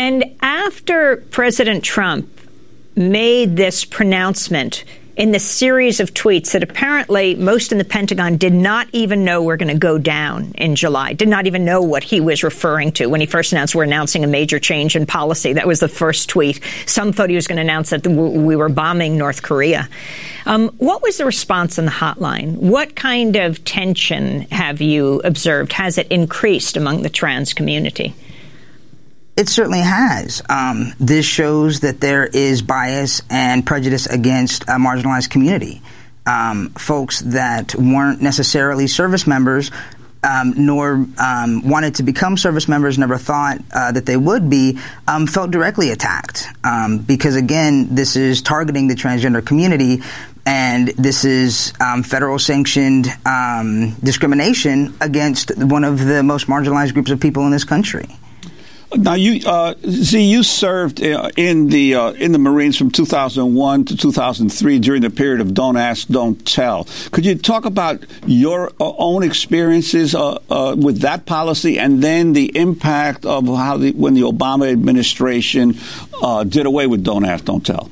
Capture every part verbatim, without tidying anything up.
And after President Trump made this pronouncement in the series of tweets that apparently most in the Pentagon did not even know were going to go down in July, did not even know what he was referring to when he first announced we're announcing a major change in policy. That was the first tweet. Some thought he was going to announce that we were bombing North Korea. Um, what was the response on the hotline? What kind of tension have you observed? Has it increased among the trans community? It certainly has. Um, this shows that there is bias and prejudice against a marginalized community. Um, folks that weren't necessarily service members, um, nor um, wanted to become service members, never thought uh, that they would be, um, felt directly attacked. Um, because, again, this is targeting the transgender community, and this is um, federal-sanctioned um, discrimination against one of the most marginalized groups of people in this country. Now, you uh, see, you served uh, in the uh, in the Marines from two thousand one to two thousand three during the period of Don't Ask, Don't Tell. Could you talk about your uh, own experiences uh, uh, with that policy, and then the impact of how the, when the Obama administration uh, did away with Don't Ask, Don't Tell?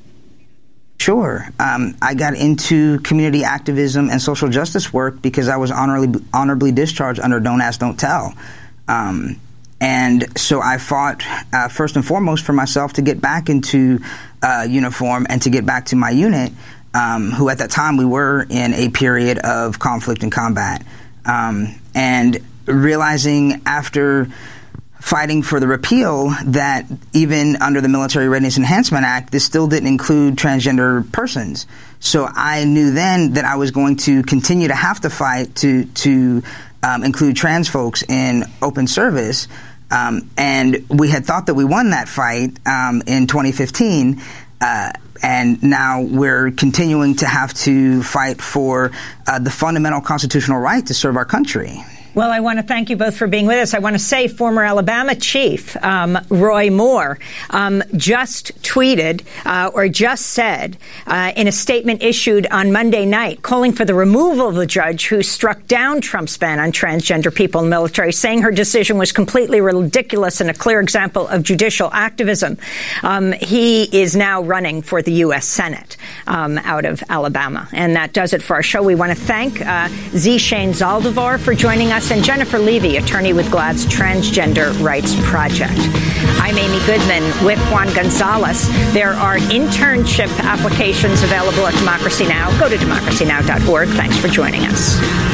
Sure. Um, I got into community activism and social justice work because I was honorably honorably discharged under Don't Ask, Don't Tell. Um, And so I fought, uh, first and foremost, for myself to get back into uh, uniform and to get back to my unit, um, who at that time we were in a period of conflict and combat. Um, and realizing after fighting for the repeal that even under the Military Readiness Enhancement Act, this still didn't include transgender persons. So I knew then that I was going to continue to have to fight to, to um, include trans folks in open service. Um, and we had thought that we won that fight um, in twenty fifteen, uh, and now we're continuing to have to fight for uh, the fundamental constitutional right to serve our country. Well, I want to thank you both for being with us. I want to say former Alabama Chief um, Roy Moore um, just tweeted uh, or just said uh, in a statement issued on Monday night calling for the removal of the judge who struck down Trump's ban on transgender people in the military, saying her decision was completely ridiculous and a clear example of judicial activism. Um, he is now running for the U S Senate um, out of Alabama. And that does it for our show. We want to thank uh, Z. Shane Zaldivar for joining us, and Jennifer Levy, attorney with GLAAD's Transgender Rights Project. I'm Amy Goodman with Juan Gonzalez. There are internship applications available at Democracy Now! Go to democracy now dot org. Thanks for joining us.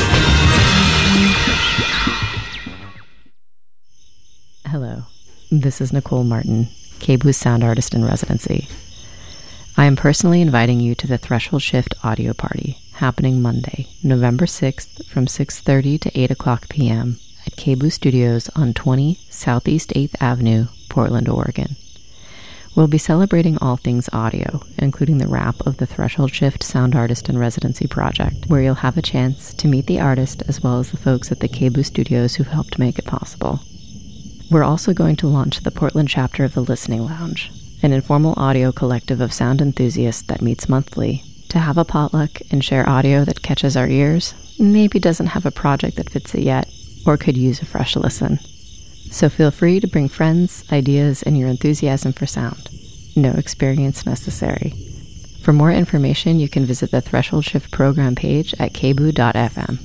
Hello, this is Nicole Martin, K B Oo's sound artist in residency. I am personally inviting you to the Threshold Shift audio party, happening Monday, November sixth from six thirty to eight o'clock p.m. at K B O O Studios on twenty Southeast eighth Avenue, Portland, Oregon. We'll be celebrating all things audio, including the wrap of the Threshold Shift Sound Artist in Residency project, where you'll have a chance to meet the artist as well as the folks at the K B O O Studios who've helped make it possible. We're also going to launch the Portland chapter of the Listening Lounge, an informal audio collective of sound enthusiasts that meets monthly to have a potluck and share audio that catches our ears, maybe doesn't have a project that fits it yet, or could use a fresh listen. So feel free to bring friends, ideas, and your enthusiasm for sound. No experience necessary. For more information, you can visit the Threshold Shift program page at k b o o dot f m.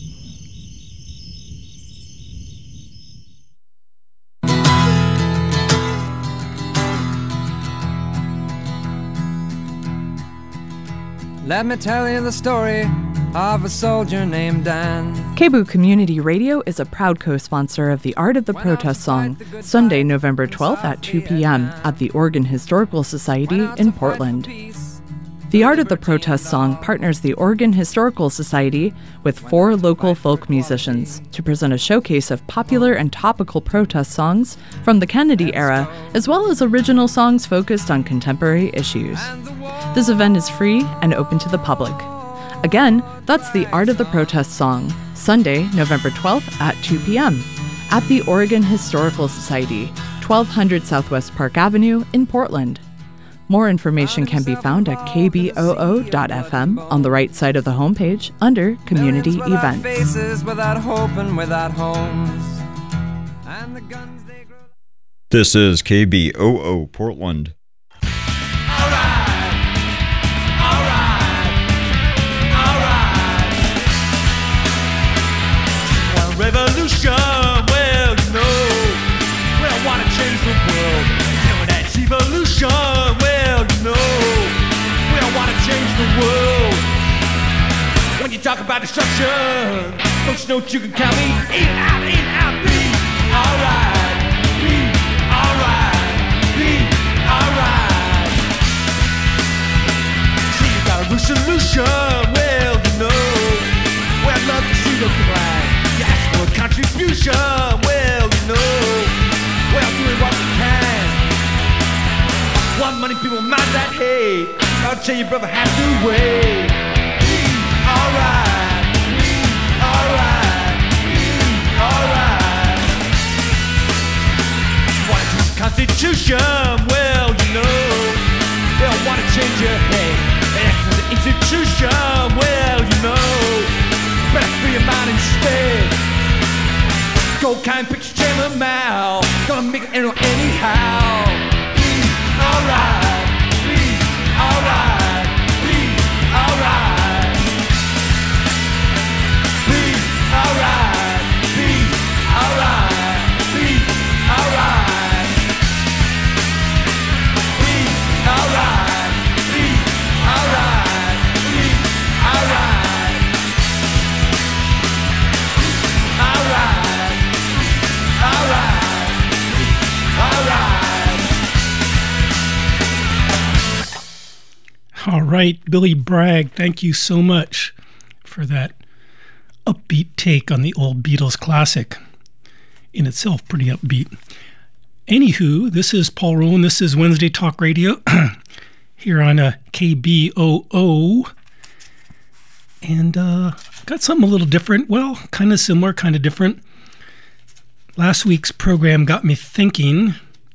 Let me tell you the story of a soldier named Dan. K B O O Community Radio is a proud co-sponsor of the Art of the Protest Song, Sunday, November twelfth at two p.m. at the Oregon Historical Society in Portland. The Art of the Protest Song partners the Oregon Historical Society with four local folk musicians to present a showcase of popular and topical protest songs from the Kennedy era, as well as original songs focused on contemporary issues. This event is free and open to the public. Again, that's the Art of the Protest Song, Sunday, November twelfth at two p.m. at the Oregon Historical Society, twelve hundred Southwest Park Avenue in Portland. More information can be found at k b o o dot f m on the right side of the homepage under Community Events. Faces without hope and without homes. And the guns they grow... This is K B O O Portland. Revolution, well, you know, we don't want to change the world. You know, that's evolution, well, you know, we don't want to change the world. When you talk about destruction, don't you know you can count me in, out, in, out, be alright, be alright, be alright. See, you got a new solution, well, you know, well, I'd love to see the flag. Contribution, well, you know, we're doing what we can. One money people mind that hate. I'll tell you, brother, have to wait. Be alright, be alright, be alright. Want to change the Constitution, well, you know, they don't want to change your head. That's the institution, well, you know, better free your mind instead. Gold kind picture jam them out. Gonna make it anyhow. Be alright. Be alright. Be alright. Be alright. Be alright. Be alright. Be alright. Be alright. Be alright. Alright. All right, Billy Bragg, thank you so much for that upbeat take on the old Beatles classic. In itself, pretty upbeat. Anywho, this is Paul Rowan. This is Wednesday Talk Radio here on uh, K B O O. And uh, got something a little different. Well, kind of similar, kind of different. Last week's program got me thinking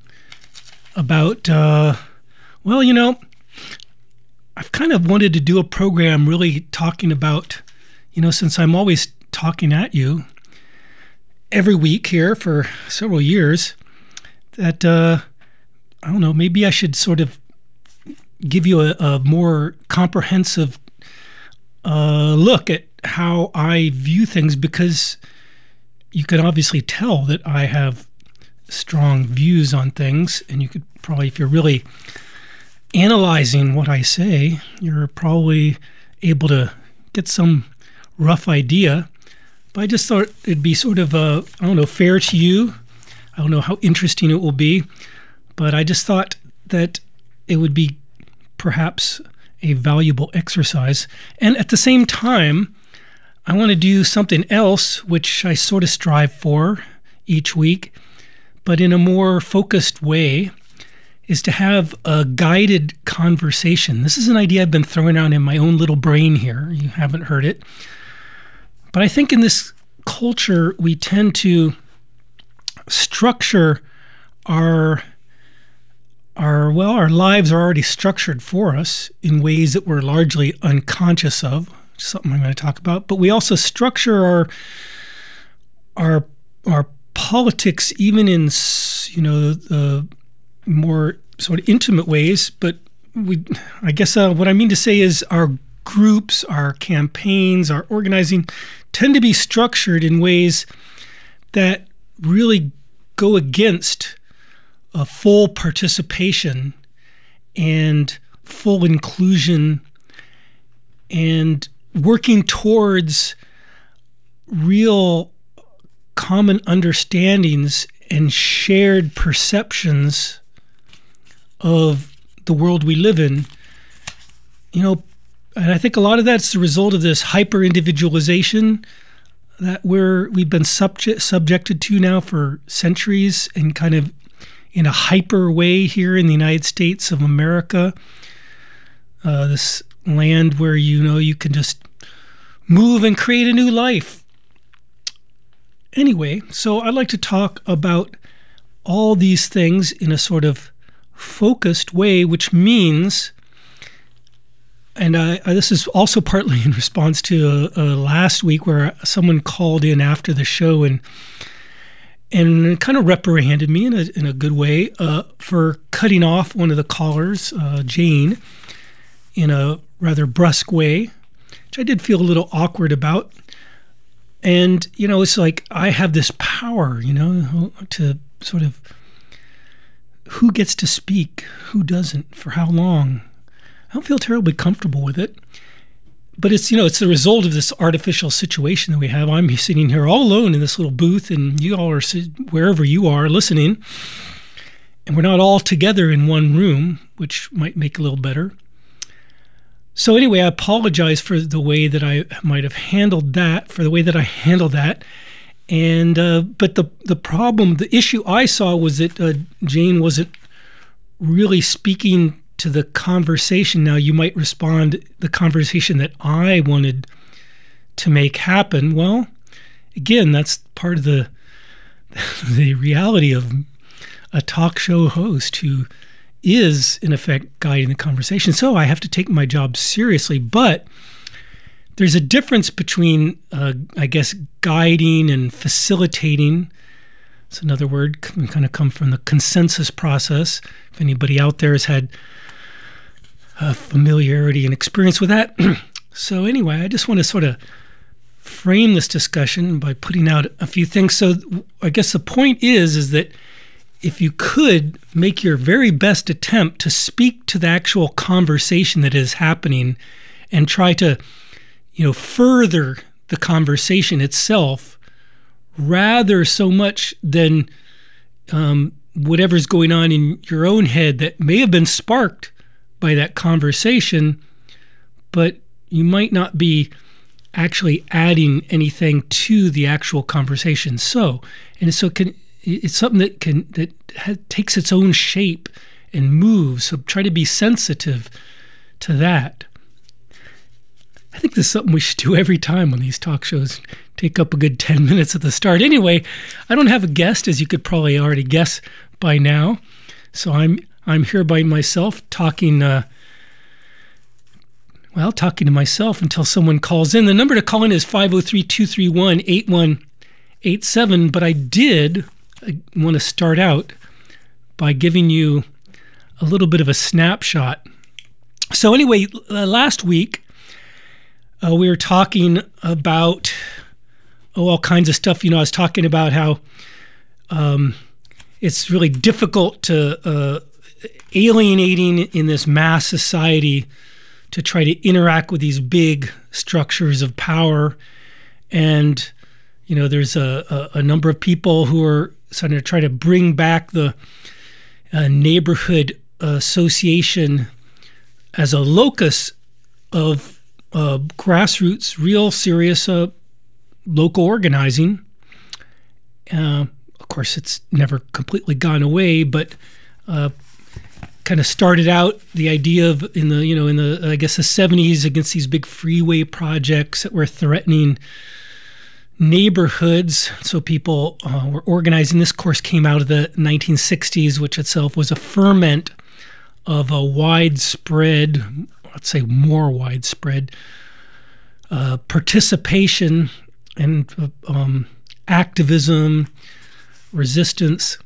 about, uh, well, you know, I've kind of wanted to do a program really talking about, you know, since I'm always talking at you every week here for several years, that, uh, I don't know, maybe I should sort of give you a, a more comprehensive uh, look at how I view things, because you can obviously tell that I have strong views on things, and you could probably, if you're really analyzing what I say, you're probably able to get some rough idea. But I just thought it'd be sort of, uh, I don't know, fair to you. I don't know how interesting it will be, but I just thought that it would be perhaps a valuable exercise. And at the same time, I want to do something else, which I sort of strive for each week, but in a more focused way, is to have a guided conversation. This is an idea I've been throwing out in my own little brain here. You haven't heard it. But I think in this culture, we tend to structure our, our, well, our lives are already structured for us in ways that we're largely unconscious of. Something I'm going to talk about, but we also structure our our our politics even in, you know, the more sort of intimate ways. But we, I guess, uh, what I mean to say is our groups, our campaigns, our organizing tend to be structured in ways that really go against a full participation and full inclusion and working towards real common understandings and shared perceptions of the world we live in. You know, and I think a lot of that's the result of this hyper-individualization that we're, we've been subject, subjected to now for centuries, and kind of in a hyper way here in the United States of America. Uh, this land where, you know, you can just move and create a new life. Anyway, so I'd like to talk about all these things in a sort of focused way, which means, and I, I, this is also partly in response to uh, uh, last week where someone called in after the show and and kind of reprimanded me in a, in a good way uh, for cutting off one of the callers, uh, Jane, in a rather brusque way, which I did feel a little awkward about. And, you know, it's like I have this power, you know, to sort of who gets to speak, who doesn't, for how long. I don't feel terribly comfortable with it. But it's, you know, it's the result of this artificial situation that we have. I'm sitting here all alone in this little booth, and you all are wherever you are listening. And we're not all together in one room, which might make it a little better. So anyway, I apologize for the way that I might have handled that, for the way that I handled that. And uh, but the the problem, the issue I saw was that uh, Jane wasn't really speaking to the conversation. Now, you might respond, the conversation that I wanted to make happen. Well, again, that's part of the the reality of a talk show host who is, in effect, guiding the conversation. So I have to take my job seriously. But there's a difference between, uh, I guess, guiding and facilitating. It's another word, can kind of come from the consensus process. If anybody out there has had uh, familiarity and experience with that. So anyway, I just want to sort of frame this discussion by putting out a few things. So I guess the point is, is that if you could make your very best attempt to speak to the actual conversation that is happening and try to, you know, further the conversation itself, rather so much than um, whatever's going on in your own head that may have been sparked by that conversation, but you might not be actually adding anything to the actual conversation. So, and so it can, it's something that can that ha- takes its own shape and moves. So try to be sensitive to that. I think this is something we should do every time on these talk shows. Take up a good ten minutes at the start. Anyway, I don't have a guest, as you could probably already guess by now. So I'm I'm here by myself talking, uh, well, talking to myself until someone calls in. The number to call in is five oh three, two three one, eight one eight seven. But I did want to start out by giving you a little bit of a snapshot. So anyway, uh, last week, uh, we were talking about oh, all kinds of stuff. You know, I was talking about how um, it's really difficult to uh, alienating in this mass society to try to interact with these big structures of power. And, you know, there's a, a, a number of people who are starting to try to bring back the uh, neighborhood association as a locus of uh, grassroots, real serious uh, local organizing. Uh, of course, it's never completely gone away, but uh, kind of started out the idea of in the, you know, in the, I guess the seventies against these big freeway projects that were threatening neighborhoods. So people uh, were organizing. This, of course, came out of the nineteen sixties, which itself was a ferment of a widespread, let's say more widespread, uh, participation and uh, um, activism, resistance.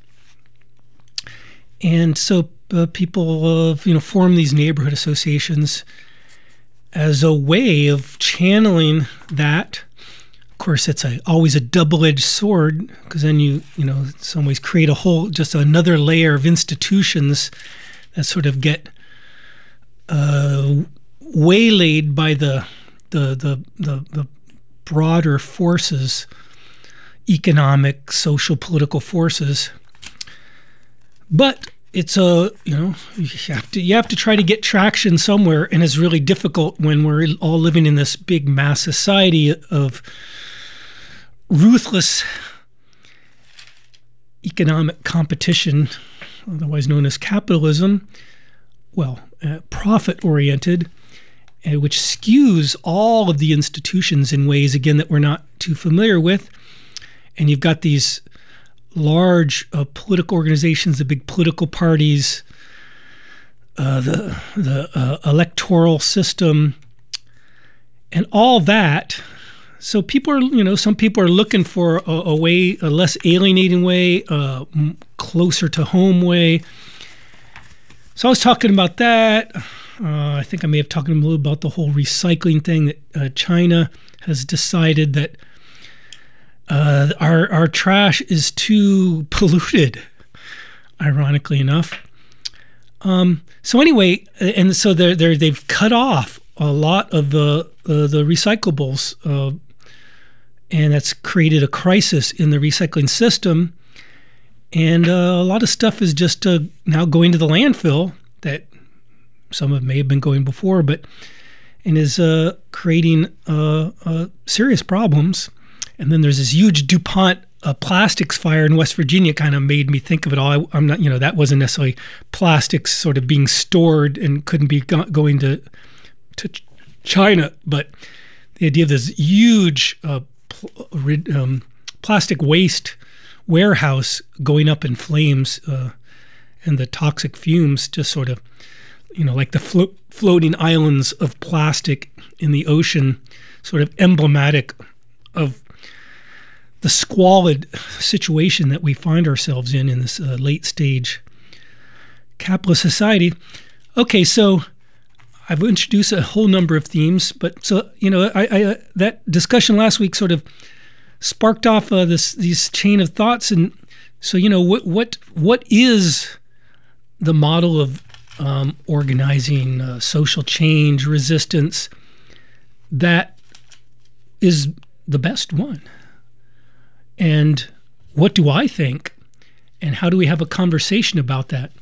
And so uh, people, uh, you know, form these neighborhood associations as a way of channeling that. Of course, it's a, always a double-edged sword, because then you, you know, in some ways create a whole, just another layer of institutions that sort of get uh, waylaid by the the the the, the broader forces, economic, social, political forces. But it's a, you know, you have to you have to try to get traction somewhere, and it's really difficult when we're all living in this big mass society of ruthless economic competition, otherwise known as capitalism. Well, uh, profit-oriented, uh, which skews all of the institutions in ways, again, that we're not too familiar with. And you've got these large uh, political organizations, the big political parties, uh, the the uh, electoral system, and all that so people are, you know, some people are looking for a, a way, a less alienating way, a closer to home way. So I was talking about that. Uh, I think I may have talked a little about the whole recycling thing, that uh, China has decided that uh, our our trash is too polluted, ironically enough. Um, so anyway, and so they're, they're, they've cut off a lot of the uh, the recyclables, uh, and that's created a crisis in the recycling system. And uh, a lot of stuff is just uh, now going to the landfill that some of may have been going before, but and is uh, creating uh, uh, serious problems. And then there's this huge DuPont uh, plastics fire in West Virginia. Kind of made me think of it all. I, I'm not, you know, that wasn't necessarily plastics sort of being stored and couldn't be go- going to to China, but the idea of this huge uh, pl- um, plastic waste warehouse going up in flames uh, and the toxic fumes just sort of, you know, like the flo- floating islands of plastic in the ocean, sort of emblematic of the squalid situation that we find ourselves in in this uh, late stage capitalist society. Okay, so I've introduced a whole number of themes, but so, you know, I, I uh, that discussion last week sort of sparked off uh, this these chain of thoughts. And so, you know, what what what is the model of um, organizing uh, social change, resistance, that is the best one? And what do I think? And how do we have a conversation about that?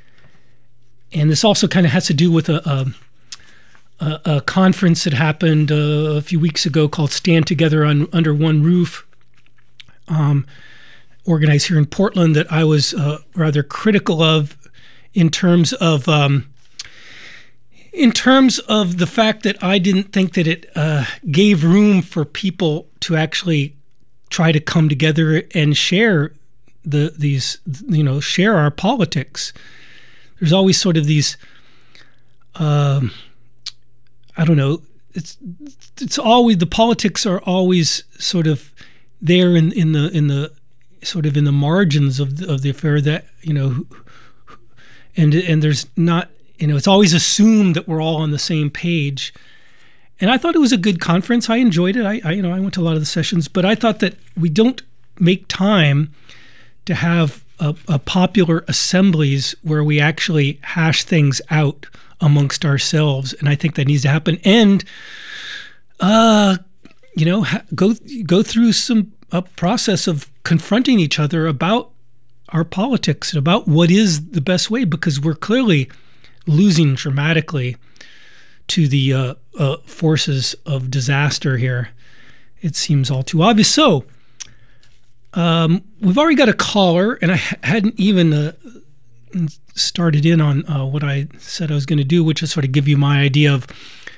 And this also kind of has to do with a, a, a conference that happened uh, a few weeks ago called Stand Together on, Under One Roof, um, organized here in Portland, that I was uh, rather critical of in terms of um, in terms of the fact that I didn't think that it uh, gave room for people to actually try to come together and share the these you know share our politics. There's always sort of these um, I don't know it's it's always the politics are always sort of there in, in the in the sort of in the margins of the, of the affair, that you know and and there's not you know it's always assumed that we're all on the same page. And I thought it was a good conference. I enjoyed it. I, I, you know, I went to a lot of the sessions, but I thought that we don't make time to have a, a popular assemblies where we actually hash things out amongst ourselves. And I think that needs to happen. And, uh, you know, ha- go go through some a process of confronting each other about our politics and about what is the best way, because we're clearly losing dramatically to the uh, uh, forces of disaster here. It seems all too obvious. So um, we've already got a caller, and I ha- hadn't even uh, started in on uh, what I said I was going to do, which is sort of give you my idea of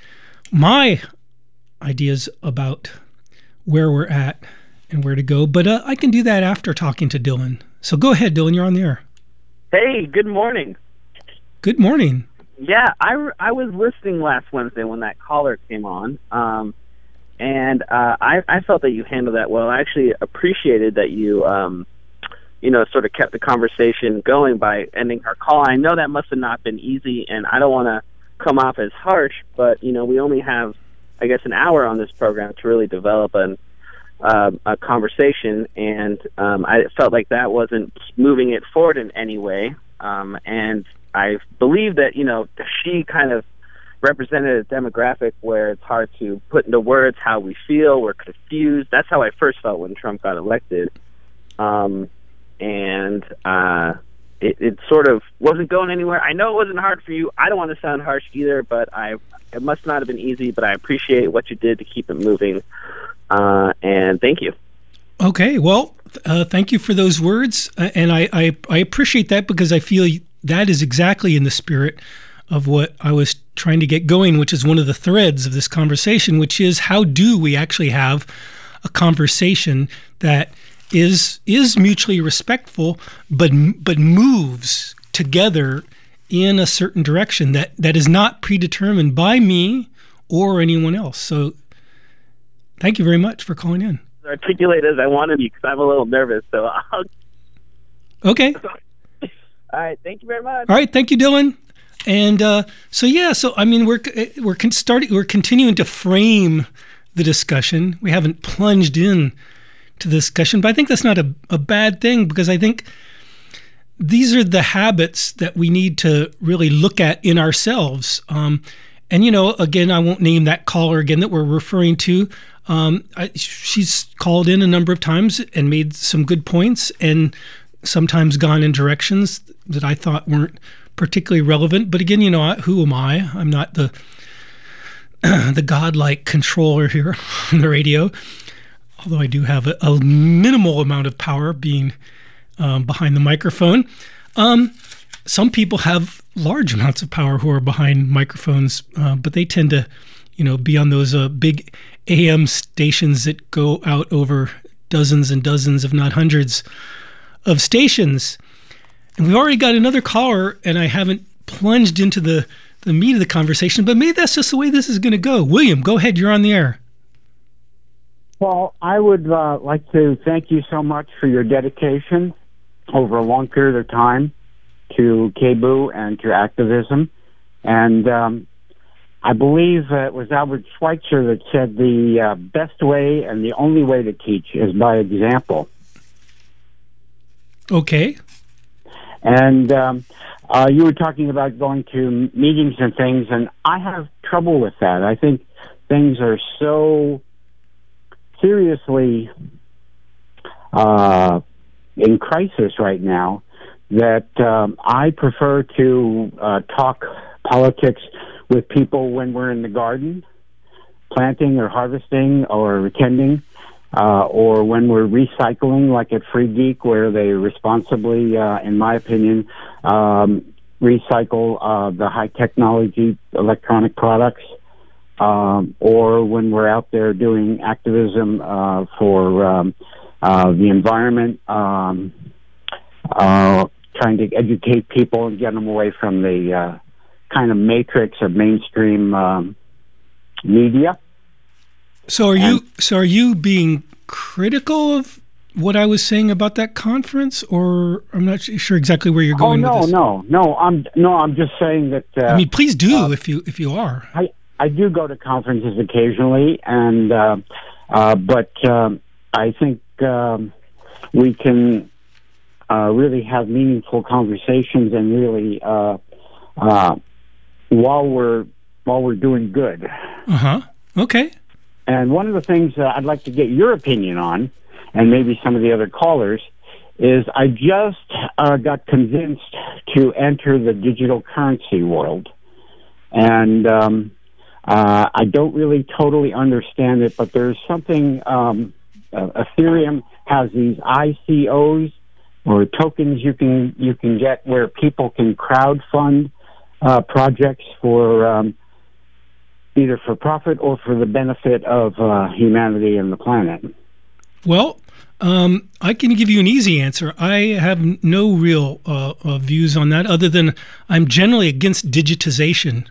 my ideas about where we're at and where to go. But uh, I can do that after talking to Dylan. So go ahead, Dylan. You're on the air. Hey, good morning. Good morning. Yeah, I, I was listening last Wednesday when that caller came on, um, and uh, I, I felt that you handled that well. I actually appreciated that you, um, you know, sort of kept the conversation going by ending her call. I know that must have not been easy, and I don't want to come off as harsh, but, you know, we only have, I guess, an hour on this program to really develop an, uh, a conversation, and um, I felt like that wasn't moving it forward in any way, um, and I believe that, you know, she kind of represented a demographic where it's hard to put into words how we feel. We're confused. That's how I first felt when Trump got elected. Um, and uh, it, it sort of wasn't going anywhere. I know it wasn't hard for you. I don't want to sound harsh either, but I it must not have been easy, but I appreciate what you did to keep it moving. Uh, and thank you. Okay, well, uh, thank you for those words. Uh, and I, I, I appreciate that, because I feel that is exactly in the spirit of what I was trying to get going, which is one of the threads of this conversation, which is how do we actually have a conversation that is is mutually respectful, but but moves together in a certain direction that, that is not predetermined by me or anyone else. So Thank you very much for calling in. Articulate as I want to be because I'm a little nervous. So I'll... Okay. All right. Thank you very much. All right. Thank you, Dylan. And uh, so yeah, so I mean, we're we're con- starting, we're continuing to frame the discussion. We haven't plunged in to the discussion, but I think that's not a, a bad thing because I think these are the habits that we need to really look at in ourselves. Um, and you know, again, I won't name that caller again that we're referring to. Um, I, she's called in a number of times and made some good points and sometimes gone in directions that I thought weren't particularly relevant. But again, you know, who am I? I'm not the the godlike controller here on the radio, although I do have a, a minimal amount of power being um, behind the microphone. Um, some people have large amounts of power who are behind microphones, uh, but they tend to, you know, be on those uh, big A M stations that go out over dozens and dozens, if not hundreds, of stations. And we've already got another caller, and I haven't plunged into the, the meat of the conversation, but maybe that's just the way this is going to go. William, go ahead. You're on the air. Well, I would uh, like to thank you so much for your dedication over a long period of time to K B U and to activism. And um, I believe uh, it was Albert Schweitzer that said the uh, best way and the only way to teach is by example. Okay. And um, uh, you were talking about going to meetings and things, and I have trouble with that. I think things are so seriously uh, in crisis right now that um, I prefer to uh, talk politics with people when we're in the garden, planting or harvesting or attending, uh, or when we're recycling, like at Free Geek, where they responsibly, uh, in my opinion, um, recycle uh, the high technology electronic products, um, or when we're out there doing activism uh, for um, uh, the environment, um, uh, trying to educate people and get them away from the uh, kind of matrix of mainstream um, media. So are you so are you being critical of what I was saying about that conference, or I'm not sure exactly where you're going oh, no, with this? no, no. I'm no, I'm just saying that. Uh, I mean, please do uh, if you if you are. I I do go to conferences occasionally, and uh, uh, but um, I think um, we can uh, really have meaningful conversations and really uh, uh, while we're while we're doing good. Uh huh. Okay. And one of the things uh, I'd like to get your opinion on, and maybe some of the other callers, is I just uh, got convinced to enter the digital currency world. And um, uh, I don't really totally understand it, but there's something, um, uh, Ethereum has these I C Os, or tokens you can you can get where people can crowdfund uh, projects for um, either for profit or for the benefit of uh, humanity and the planet. Well, um, I can give you an easy answer. I have no real uh, uh, views on that, other than I'm generally against digitization.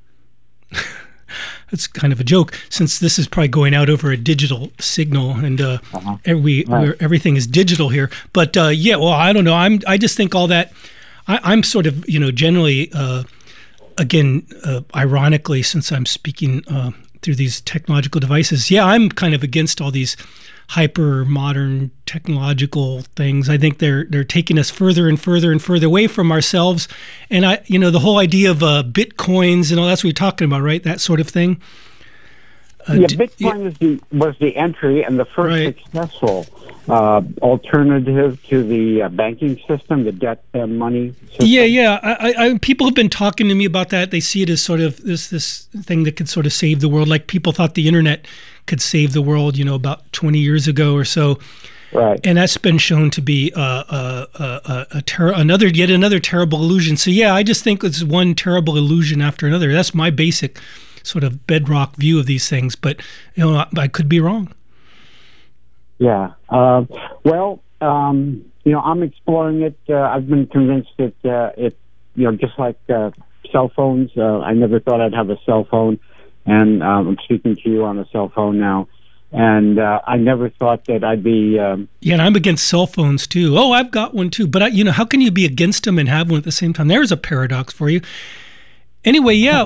That's kind of a joke, since this is probably going out over a digital signal, and uh, uh-huh. every right. where everything is digital here. But uh, yeah, well, I don't know. I'm I just think all that. I, I'm sort of you know generally. Uh, Again, uh, ironically, since I'm speaking uh, through these technological devices, yeah, I'm kind of against all these hyper modern technological things. I think they're they're taking us further and further and further away from ourselves. And I, you know, the whole idea of uh, bitcoins and all that's what we're talking about, right? That sort of thing. Uh, yeah, Bitcoin was the was the entry and the first right. successful uh, alternative to the uh, banking system, the debt uh, money system. Yeah, yeah. I, I, people have been talking to me about that. They see it as sort of this this thing that could sort of save the world. Like people thought the internet could save the world, you know, about twenty years ago or so. Right. And that's been shown to be uh, uh, uh, a ter- another yet another terrible illusion. So yeah, I just think it's one terrible illusion after another. That's my basic sort of bedrock view of these things, but you know, I, I could be wrong. Yeah. Uh, well, um, you know, I'm exploring it. Uh, I've been convinced that uh, it, you know, just like uh, cell phones. Uh, I never thought I'd have a cell phone, and um, I'm speaking to you on a cell phone now. And uh, I never thought that I'd be. Um, yeah, and I'm against cell phones too. Oh, I've got one too. But I, you know, how can you be against them and have one at the same time? There's a paradox for you. Anyway, yeah.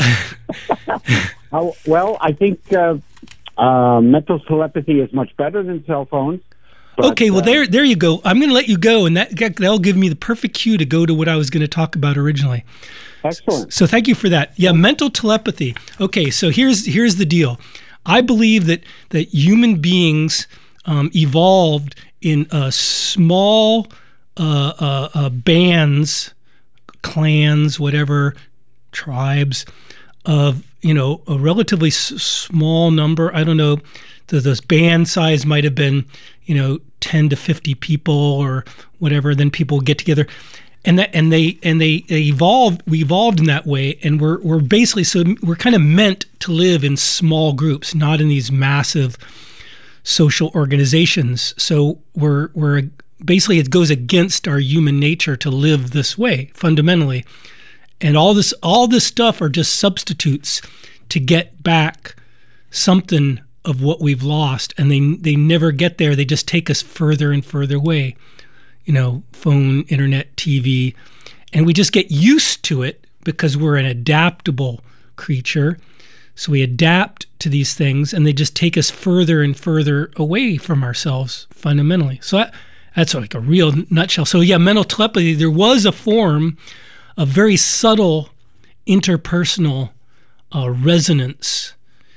oh, well, I think uh, uh, mental telepathy is much better than cell phones. But, okay, well, uh, there, there you go. I'm going to let you go, and that that'll give me the perfect cue to go to what I was going to talk about originally. Excellent. So, thank you for that. Yeah, mental telepathy. Okay, so here's here's the deal. I believe that that human beings um, evolved in uh, small uh, uh, uh, bands, clans, whatever, tribes of, you know, a relatively s- small number. I don't know, the, the band size might have been, you know, ten to fifty people or whatever. Then people get together. And that, and they, and they, they evolved. We evolved in that way, and we're, we're basically so we're kind of meant to live in small groups, not in these massive social organizations. So we're, we're basically it goes against our human nature to live this way fundamentally, and all this, all this stuff are just substitutes to get back something of what we've lost, and they, they never get there. They just take us further and further away. You know, phone, internet, T V, and we just get used to it because we're an adaptable creature. So we adapt to these things, and they just take us further and further away from ourselves fundamentally. So that, that's like a real nutshell. So yeah, mental telepathy, there was a form of very subtle interpersonal uh, resonance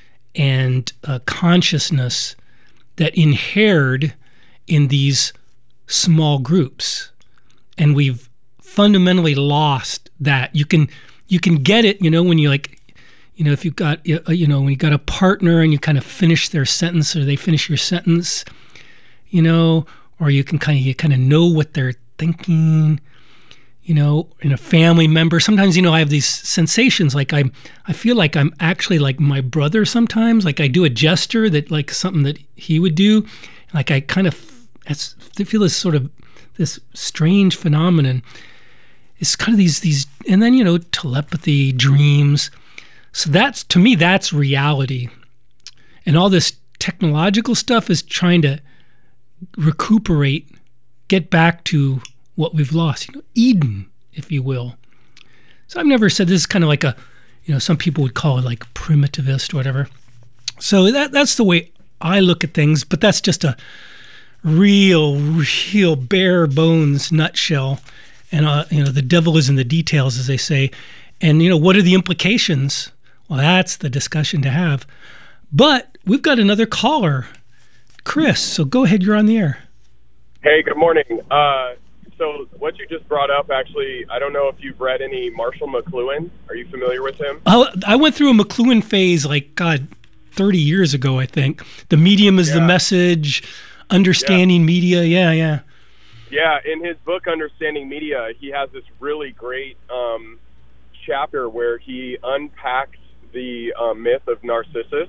and uh, consciousness that inhered in these small groups, and we've fundamentally lost that. You can you can get it, you know, when you like, you know, if you've got, you know, when you got a partner and you kind of finish their sentence or they finish your sentence, you know, or you can kind of you kind of know what they're thinking, you know, in a family member. Sometimes, you know, I have these sensations like I'm I feel like I'm actually like my brother sometimes. Like I do a gesture that like something that he would do, like I kind of It's, I feel this sort of this strange phenomenon. It's kind of these these, and then, you know, telepathy, dreams. So that's, to me, that's reality, and all this technological stuff is trying to recuperate, get back to what we've lost. You know, Eden, if you will. So I've never said this is kind of like a, you know, some people would call it like primitivist or whatever. So that that's the way I look at things, but that's just a real, real bare bones nutshell. And, uh, you know, the devil is in the details, as they say. And, you know, what are the implications? Well, that's the discussion to have. But we've got another caller, Chris. So go ahead. You're on the air. Hey, good morning. Uh, so what you just brought up, actually, I don't know if you've read any Marshall McLuhan. Are you familiar with him? Oh, I went through a McLuhan phase, like, God, thirty years ago, I think. The medium is yeah. the message. Understanding yeah. media, yeah, yeah. Yeah, in his book, Understanding Media, he has this really great um, chapter where he unpacks the uh, myth of Narcissus,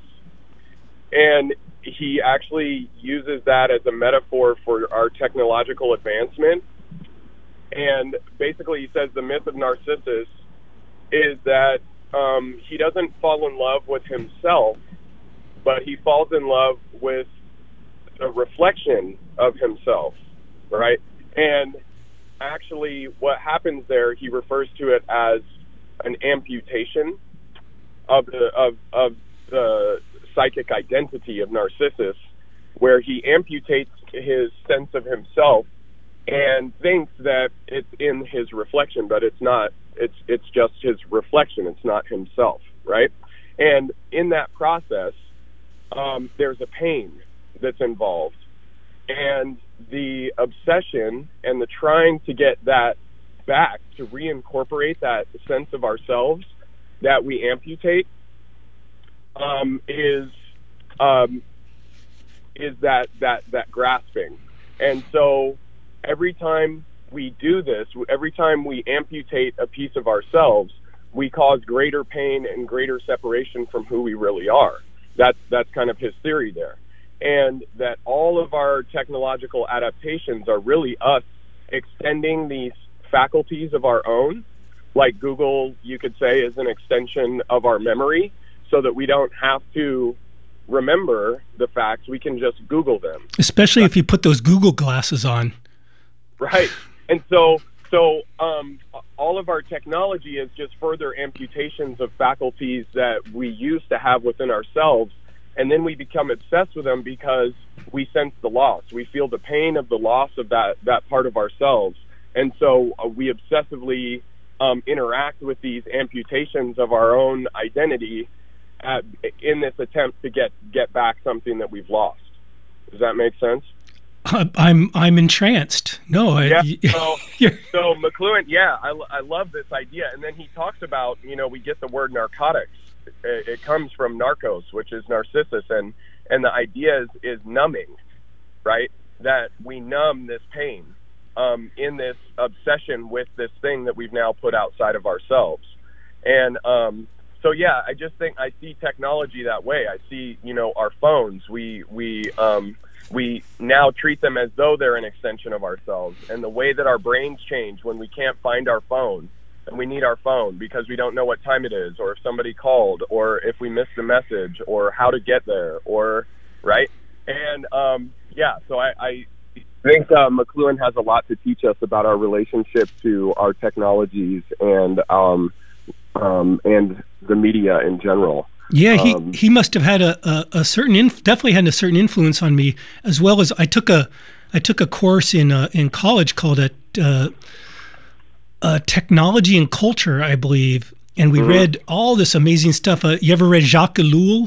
and he actually uses that as a metaphor for our technological advancement. And basically he says the myth of Narcissus is that um, he doesn't fall in love with himself, but he falls in love with a reflection of himself, right? And actually what happens there, he refers to it as an amputation of the of, of the psychic identity of Narcissus, where he amputates his sense of himself and thinks that it's in his reflection, but it's not. It's it's just his reflection. It's not himself, right? And in that process, um, there's a pain that's involved, and the obsession and the trying to get that back, to reincorporate that sense of ourselves that we amputate, um, is um, is that that that grasping. And so every time we do this, every time we amputate a piece of ourselves, we cause greater pain and greater separation from who we really are. That's that's kind of his theory there. And that all of our technological adaptations are really us extending these faculties of our own. Like Google, you could say, is an extension of our memory, so that we don't have to remember the facts, we can just Google them. Especially if you put those Google glasses on. Right. And so, so um, all of our technology is just further amputations of faculties that we used to have within ourselves. And then we become obsessed with them because we sense the loss. We feel the pain of the loss of that, that part of ourselves. And so uh, we obsessively um, interact with these amputations of our own identity at, in this attempt to get, get back something that we've lost. Does that make sense? I'm I'm entranced. No, I, yeah. So, so McLuhan, yeah, I, I love this idea. And then he talks about, you know, we get the word narcotics. It, it comes from narcos, which is narcissus, and and the idea is, is numbing, right? That we numb this pain um, in this obsession with this thing that we've now put outside of ourselves. And um, so, yeah, I just think I see technology that way. I see, you know, our phones. We we um, we now treat them as though they're an extension of ourselves. And the way that our brains change when we can't find our phone, and we need our phone because we don't know what time it is, or if somebody called, or if we missed a message, or how to get there, or, right? And, um, yeah, so I, I think uh, McLuhan has a lot to teach us about our relationship to our technologies and um, um, and the media in general. Yeah, he, um, he must have had a, a, a certain inf- definitely had a certain influence on me, as well as I took a I took a course in uh, in college called a uh, uh, technology and culture, I believe, and we mm-hmm. read all this amazing stuff. Uh, you ever read Jacques Ellul?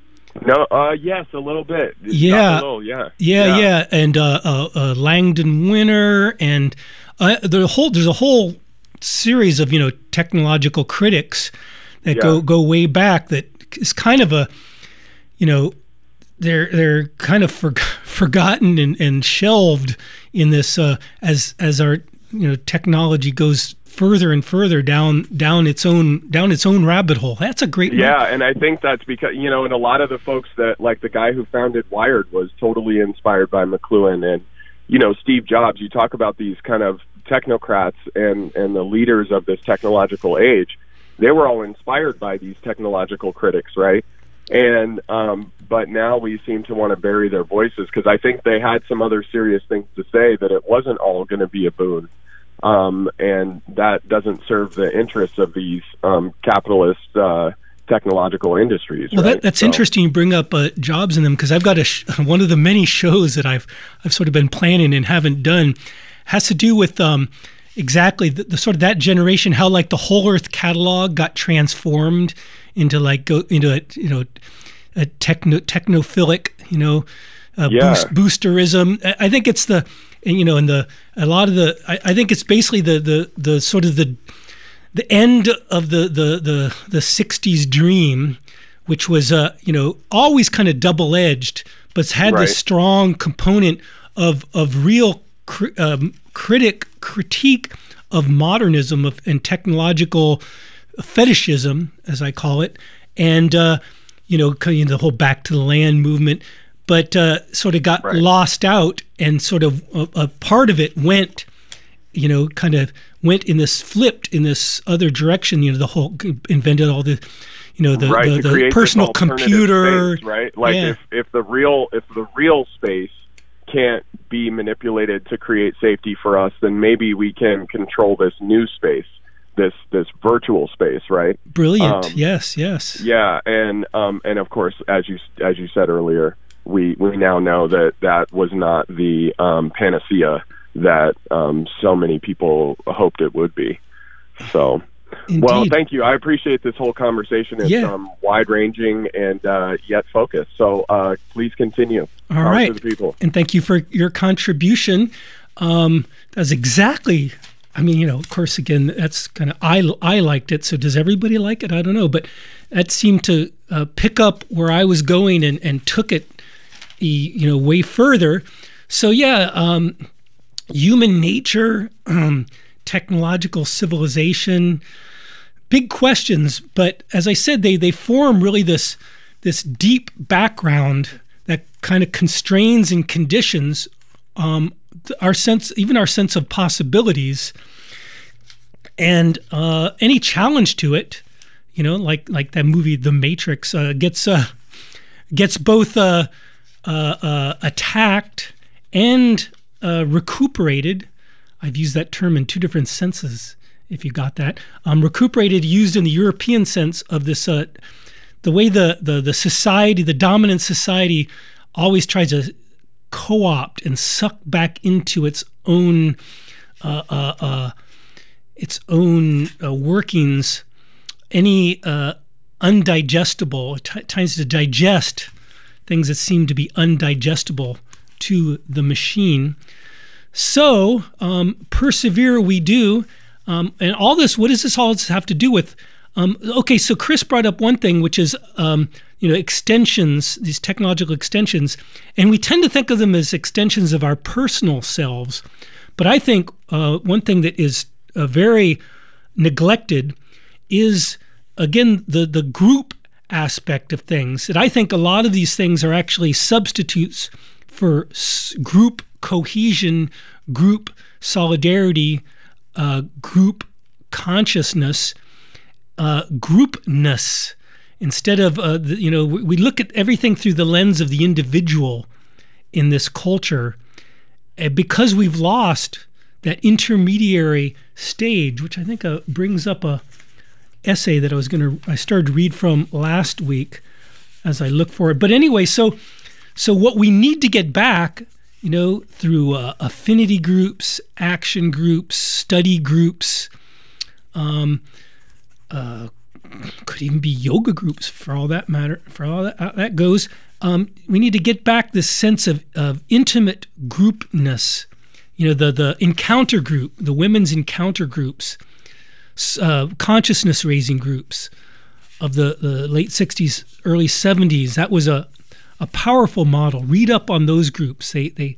No, uh, yes, a little bit. Yeah, Ellul, yeah, yeah, yeah, yeah, and uh, uh, uh, Langdon Winter, and uh, the whole there's a whole series of you know technological critics that yeah. go go way back. That is kind of a, you know, they're they're kind of for, forgotten and, and shelved in this uh, as as our you know technology goes further and further down down its own down its own rabbit hole. That's a great yeah, one. And I think that's because you know, and a lot of the folks that like the guy who founded Wired was totally inspired by McLuhan, and you know Steve Jobs. You talk about these kind of technocrats and and the leaders of this technological age. They were all inspired by these technological critics, right? And um, but now we seem to want to bury their voices because I think they had some other serious things to say that it wasn't all going to be a boon, um, and that doesn't serve the interests of these um, capitalist uh, technological industries. Well, right? that, that's so. interesting. You bring up uh, Jobs in them because I've got a sh- one of the many shows that I've I've sort of been planning and haven't done has to do with. Um, Exactly, the, the sort of that generation, how like the Whole Earth catalog got transformed into like go into a you know a techno technophilic you know uh, yeah. boost, boosterism. I, I think it's the and, you know and the a lot of the I, I think it's basically the the the sort of the the end of the the the the sixties dream, which was uh you know always kind of double edged, but it's had right. this strong component of of real. Um, critic critique of modernism of and technological fetishism, as I call it, and uh, you know, kind of the whole back to the land movement, but uh, sort of got right. lost out, and sort of a, a part of it went, you know, kind of went in this flipped in this other direction. You know, the whole invented all the, you know, the right, the, the personal computer, space, right? Like yeah. if if the real if the real space can't be manipulated to create safety for us, then maybe we can control this new space, this this virtual space, right? Brilliant. Um, yes, yes. Yeah, and um, and of course, as you as you said earlier, we we now know that that was not the um, panacea that um, so many people hoped it would be. So. Indeed. Well, thank you. I appreciate this whole conversation. It's yeah. um, wide-ranging and uh, yet focused. So uh, please continue. All Power right. to the people. And thank you for your contribution. Um, that's exactly, I mean, you know, of course, again, that's kind of, I, I liked it. So does everybody like it? I don't know. But that seemed to uh, pick up where I was going and, and took it, you know, way further. So, yeah, um, human nature, um, technological civilization, big questions, but as I said, they they form really this this deep background that kind of constrains and conditions um, our sense, even our sense of possibilities, and uh, any challenge to it, you know, like like that movie The Matrix uh, gets uh, gets both uh, uh, uh, attacked and uh, recuperated. I've used that term in two different senses, if you got that. Um, recuperated used in the European sense of this, uh, the way the, the, the society, the dominant society always tries to co-opt and suck back into its own uh, uh, uh, its own uh, workings any uh, undigestible, t- tries to digest things that seem to be undigestible to the machine. So um, persevere we do. Um, and all this, what does this all have to do with? Um, okay, so Chris brought up one thing, which is um, you know extensions, these technological extensions, and we tend to think of them as extensions of our personal selves. But I think uh, one thing that is uh, very neglected is, again, the the group aspect of things. That I think a lot of these things are actually substitutes for s- group cohesion, group solidarity, uh, group consciousness, uh, groupness. Instead of, uh, the, you know, we look at everything through the lens of the individual in this culture, and because we've lost that intermediary stage, which I think uh, brings up a essay that I was going to, I started to read from last week as I look for it. But anyway, so so what we need to get back, you know, through uh, affinity groups, action groups, study groups, um, uh, could even be yoga groups for all that matter, for all that, uh, that goes. Um, we need to get back this sense of, of intimate groupness. You know, the the encounter group, the women's encounter groups, uh, consciousness raising groups of the, the late sixties, early seventies. That was a, a powerful model. Read up on those groups. They they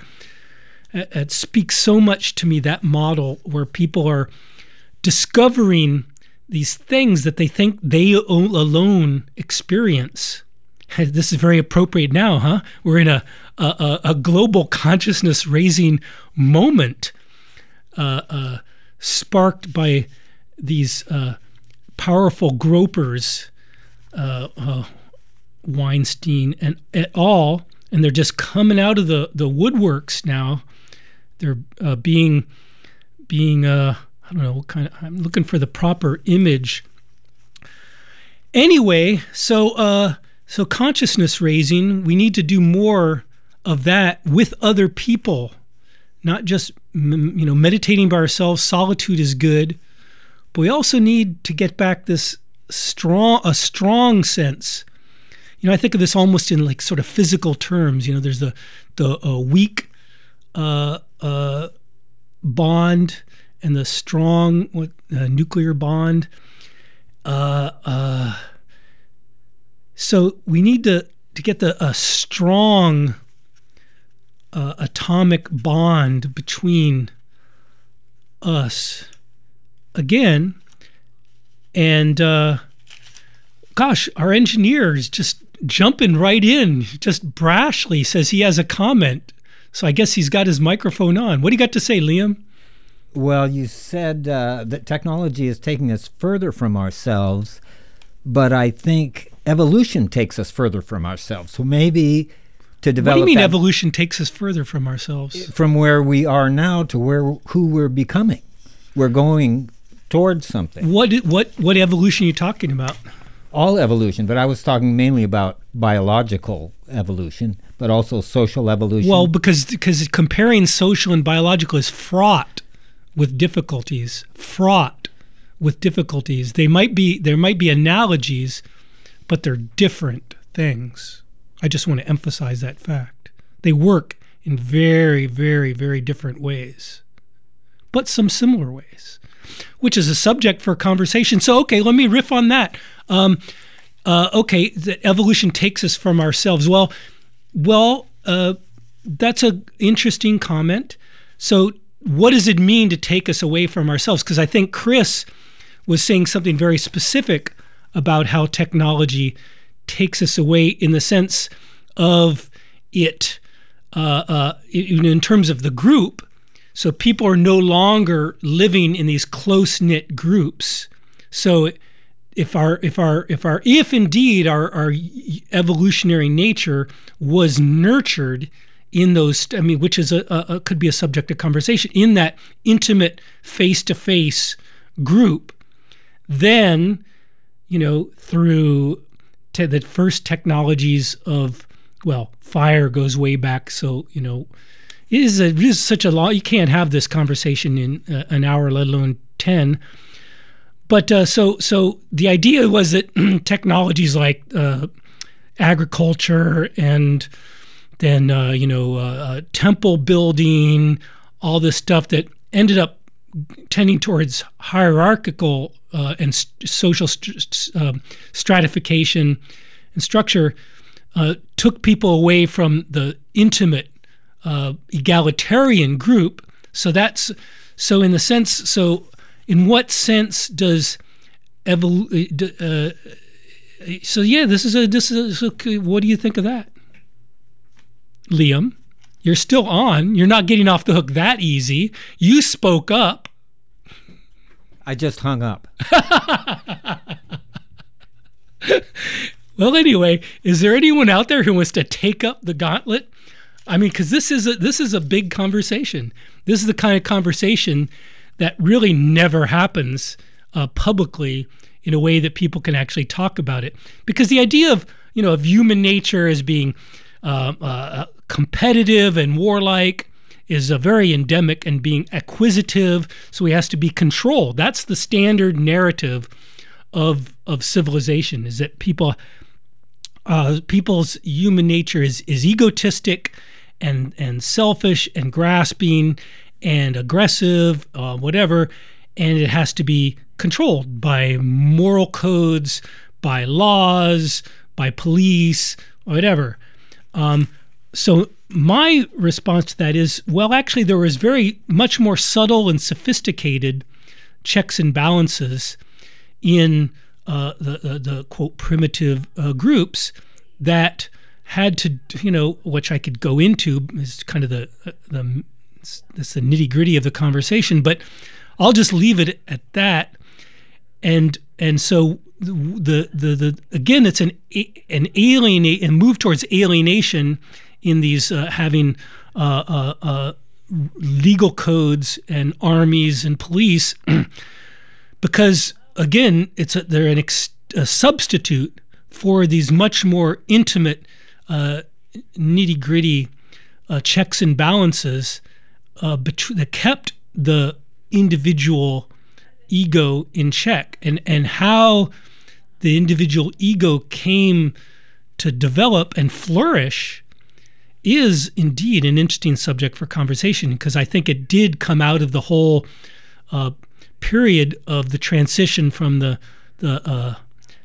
it speaks so much to me, that model where people are discovering these things that they think they alone experience. This is very appropriate now, huh? We're in a a, a global consciousness raising moment, uh, uh, sparked by these uh, powerful gropers, uh, uh, Weinstein and et al., and they're just coming out of the, the woodworks now. They're uh, being being uh, I don't know what kind of. I'm looking for the proper image. Anyway, so. Uh, So consciousness raising, we need to do more of that with other people, not just you know meditating by ourselves. Solitude is good, but we also need to get back this strong, a strong sense. You know, I think of this almost in like sort of physical terms. You know, there's the the uh, weak uh, uh, bond and the strong what, uh, nuclear bond. Uh, uh, So we need to, to get the a strong uh, atomic bond between us again. And uh, gosh, our engineer is just jumping right in, just brashly says he has a comment. So I guess he's got his microphone on. What do you got to say, Liam? Well, you said uh, that technology is taking us further from ourselves, but I think evolution takes us further from ourselves. So maybe to develop. What do you mean that, evolution takes us further from ourselves? From where we are now to where who we're becoming. We're going towards something. What what what evolution are you talking about? All evolution, but I was talking mainly about biological evolution, but also social evolution. Well, because because comparing social and biological is fraught with difficulties. Fraught with difficulties. They might be there might be analogies, but they're different things. I just want to emphasize that fact. They work in very, very, very different ways, but some similar ways, which is a subject for conversation. So, okay, let me riff on that. Um, uh, okay, the evolution takes us from ourselves. Well, well, uh, that's an interesting comment. So what does it mean to take us away from ourselves? Because I think Chris was saying something very specific about how technology takes us away in the sense of it, uh, uh, in, in terms of the group. So people are no longer living in these close-knit groups. So if our if our if our if indeed our our evolutionary nature was nurtured in those, I mean, which is a, a could be a subject of conversation, in that intimate face-to-face group, then, you know, through te- the first technologies of, well, fire goes way back, so, you know, it is, a, it is such a long, you can't have this conversation in uh, an hour, let alone ten. But uh, so so the idea was that technologies like uh, agriculture and then, uh, you know, uh, uh, temple building, all this stuff that ended up tending towards hierarchical uh, and st- social st- uh, stratification and structure, uh, took people away from the intimate uh, egalitarian group. So that's, so in the sense, so in what sense does evol- uh, so yeah, this is a, this is a, what do you think of that? Liam, you're still on. You're not getting off the hook that easy. You spoke up. I just hung up. Well, anyway, is there anyone out there who wants to take up the gauntlet? I mean, because this is a, this is a big conversation. This is the kind of conversation that really never happens uh, publicly in a way that people can actually talk about it. Because the idea of, you know, of human nature as being uh, uh, competitive and warlike is a very endemic, and being acquisitive, so he has to be controlled. That's the standard narrative of of civilization, is that people uh, people's human nature is is egotistic and and selfish and grasping and aggressive, uh, whatever, and it has to be controlled by moral codes, by laws, by police, whatever. Um, so my response to that is, well, actually, there was very much more subtle and sophisticated checks and balances in uh, the, the, the, quote, primitive uh, groups that had to, you know, which I could go into is kind of the, the, that's the nitty gritty of the conversation, but I'll just leave it at that. And and so the the the again, it's an an alienate and move towards alienation in these uh, having uh, uh, uh, legal codes and armies and police, because again, it's a, they're an ex, a substitute for these much more intimate, uh, nitty gritty uh, checks and balances uh, bet- that kept the individual ego in check, and and how the individual ego came to develop and flourish is indeed an interesting subject for conversation, because I think it did come out of the whole uh, period of the transition from the the uh,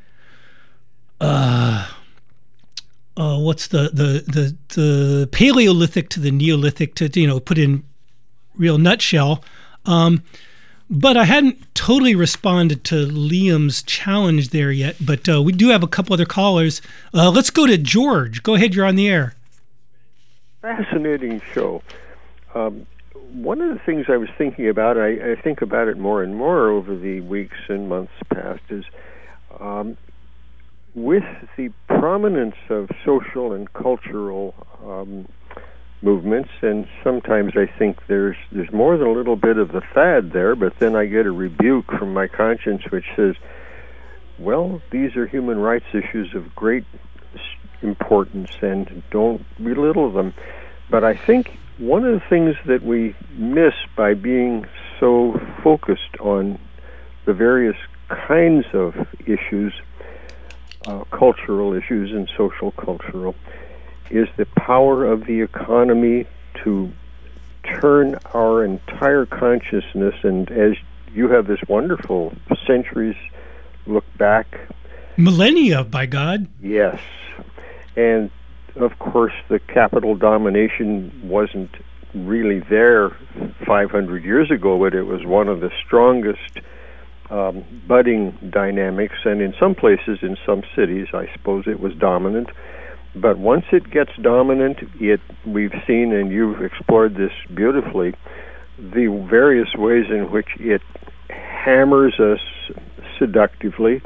uh, uh, what's the, the the the Paleolithic to the Neolithic, to, you know, put in real nutshell. Um, But I hadn't totally responded to Liam's challenge there yet, but uh, we do have a couple other callers. Uh, let's go to George. Go ahead, you're on the air. Fascinating show. Um, one of the things I was thinking about, I, I think about it more and more over the weeks and months past, is um, with the prominence of social and cultural um movements, and sometimes I think there's there's more than a little bit of the fad there, but then I get a rebuke from my conscience which says, well, these are human rights issues of great importance and don't belittle them. But I think one of the things that we miss by being so focused on the various kinds of issues, uh, cultural issues and social cultural, is the power of the economy to turn our entire consciousness, and as you have this wonderful centuries look back. Millennia, by God. Yes. And, of course, the capital domination wasn't really there five hundred years ago, but it was one of the strongest um, budding dynamics, and in some places, in some cities, I suppose it was dominant. But once it gets dominant, it we've seen, and you've explored this beautifully, the various ways in which it hammers us seductively.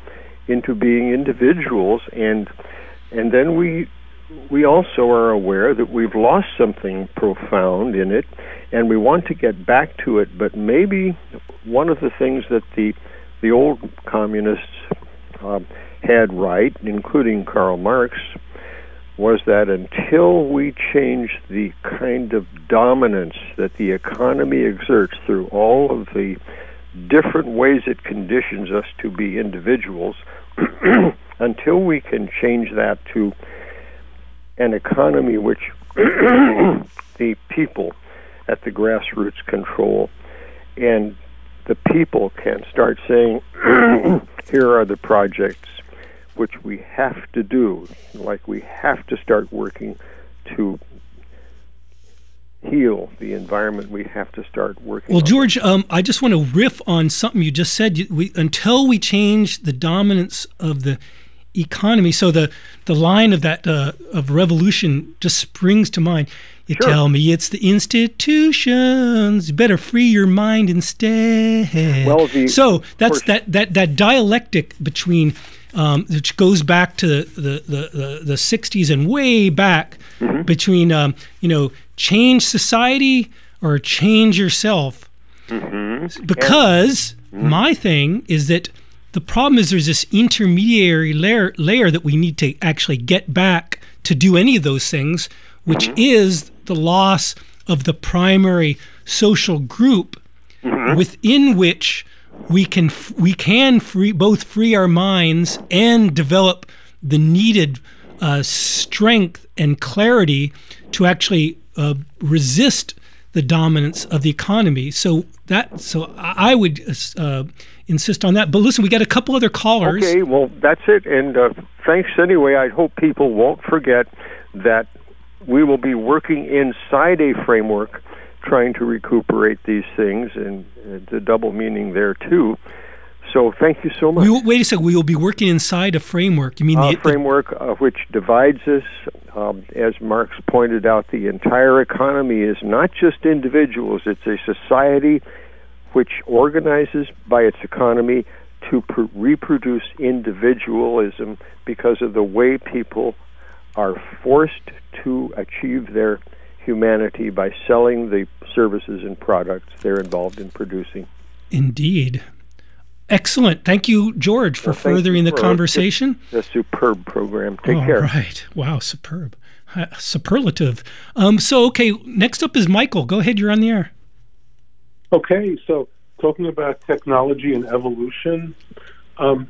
into being individuals, and and then we we also are aware that we've lost something profound in it, and we want to get back to it. But maybe one of the things that the the old communists uh, had right, including Karl Marx, was that until we change the kind of dominance that the economy exerts through all of the different ways it conditions us to be individuals, until we can change that to an economy which the people at the grassroots control, and the people can start saying, here are the projects which we have to do, like we have to start working to heal the environment, we have to start working. Well, on George, um, I just want to riff on something you just said. You- We, until we change the dominance of the economy, so the the line of that uh, of revolution just springs to mind. You Sure. tell me it's the institutions. You better free your mind instead. Well, the- so that's course- that that that dialectic between. Um, which goes back to the, the, the, the sixties and way back Mm-hmm. between, um, you know, change society or change yourself. Mm-hmm. Because my thing is that the problem is there's this intermediary layer, layer that we need to actually get back to do any of those things, which is the loss of the primary social group within which we can f- we can free both free our minds and develop the needed uh, strength and clarity to actually uh, resist the dominance of the economy. So that so I I would uh, insist on that. But listen, we got a couple other callers. Okay, well, that's it. And uh, thanks anyway. I hope people won't forget that we will be working inside a framework trying to recuperate these things, and uh, the double meaning there, too. So thank you so much. We will, wait a second. We will be working inside a framework. You mean A the, framework uh, which divides us. Um, as Marx pointed out, the entire economy is not just individuals. It's a society which organizes by its economy to pr- reproduce individualism because of the way people are forced to achieve their humanity by selling the services and products they're involved in producing. Indeed. Excellent. Thank you, George, for Well, thank furthering you the for conversation. A, a superb program. Take All care. right. Wow, superb. Uh, superlative. Um, so, okay, next up is Michael. Go ahead. You're on the air. Okay, so talking about technology and evolution, um,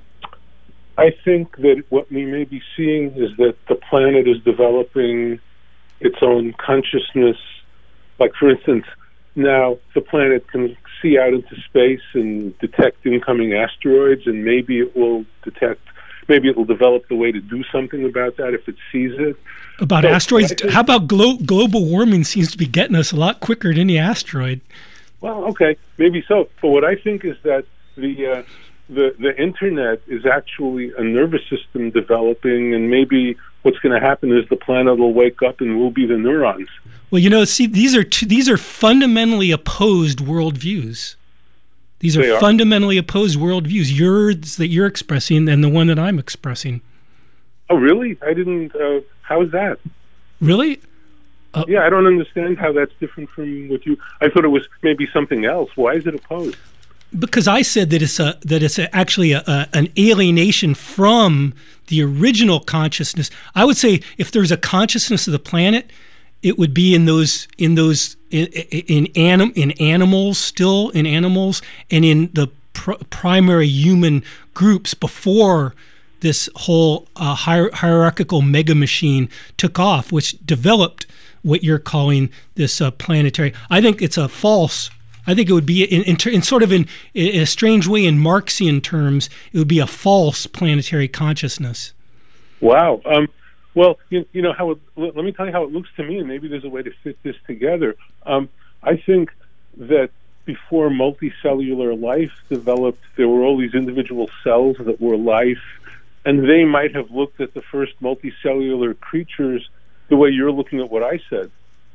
I think that what we may be seeing is that the planet is developing its own consciousness. Like, for instance, now the planet can see out into space and detect incoming asteroids, and maybe it will detect, maybe it will develop the way to do something about that if it sees it. About So, asteroids, I think- how about glo- global warming seems to be getting us a lot quicker than any asteroid? Well, okay, maybe so. But what I think is that the uh, the the internet is actually a nervous system developing, and maybe what's going to happen is the planet will wake up and we'll be the neurons. Well, you know, see, these are two, these are fundamentally opposed worldviews. These are, They are. fundamentally opposed worldviews. Yours that you're expressing and the one that I'm expressing. Oh, really? I didn't. Uh, how is that? Really? Uh, yeah, I don't understand how that's different from what you. I thought it was maybe something else. Why is it opposed? Because I said that it's a that it's a, actually a, a, an alienation from the original consciousness. I would say if there's a consciousness of the planet, it would be in those in those in in, in, anim, in animals, still in animals, and in the pr- primary human groups before this whole uh, hier- hierarchical mega machine took off, which developed what you're calling this uh, planetary. I think it's a false. I think it would be in, in, in sort of in, in a strange way in Marxian terms, it would be a false planetary consciousness. Wow. Um, well, you, you know how. It, let me tell you how it looks to me, and maybe there's a way to fit this together. Um, I think that before multicellular life developed, there were all these individual cells that were life, and they might have looked at the first multicellular creatures the way you're looking at what I said.